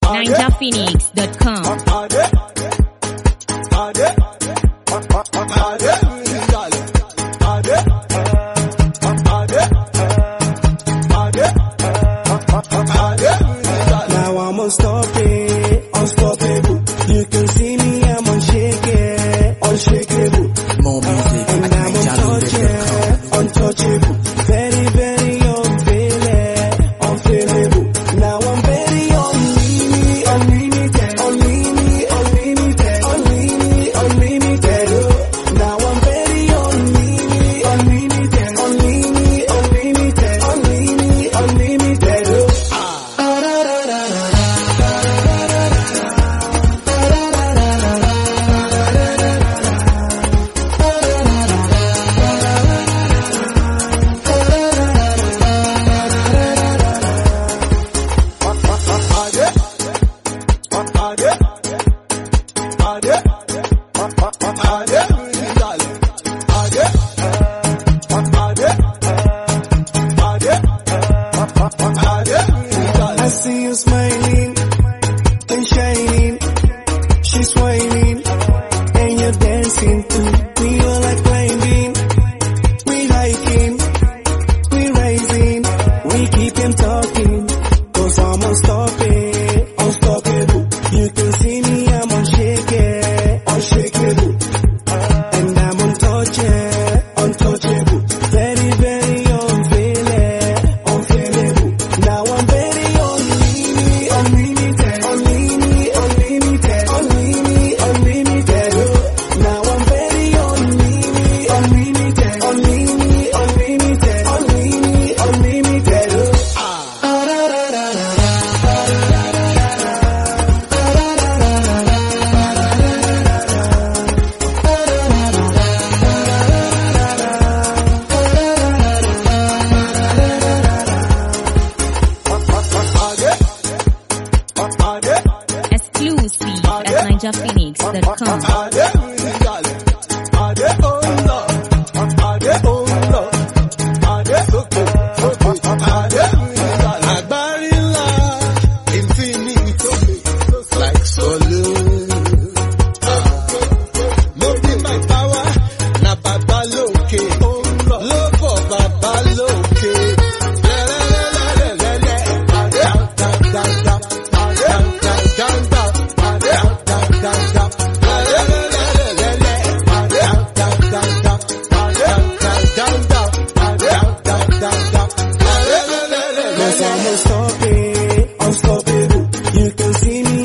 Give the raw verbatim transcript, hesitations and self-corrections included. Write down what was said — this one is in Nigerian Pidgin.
ninja phoenix dot com. Now I'm unstoppable, unstoppable. You can see me, I'm unshakable, unshakable. More music And at I'm untouchable, untouchable. Very, very unfailing, unfailable. Now I'm very unlimited, unlimited, unlimited, unlimited, unlimited, unlimited. Oh. Now I'm very unlimited, unlimited, unlimited, unlimited, unlimited, unlimited. Oh. I see you smiling and shining, she's whining, and you're dancing too. We all like climbing, we hiking, we rising, we keep him talking, cause I'm unstoppable, unstoppable. You can see me, I'm unshakable, unshakable, and I'm untouchable, untouchable. Very, very unfailing, unfailable. Now I'm very unlimited, unlimited, unlimited, unlimited, unlimited, unlimited. Oh. Now I'm very unlimited, unlimited, unlimited, unlimited, unlimited, unlimited. Oh. Exclusive at ninja phoenix dot com. Cause I'm unstoppable, unstoppable. You can see me,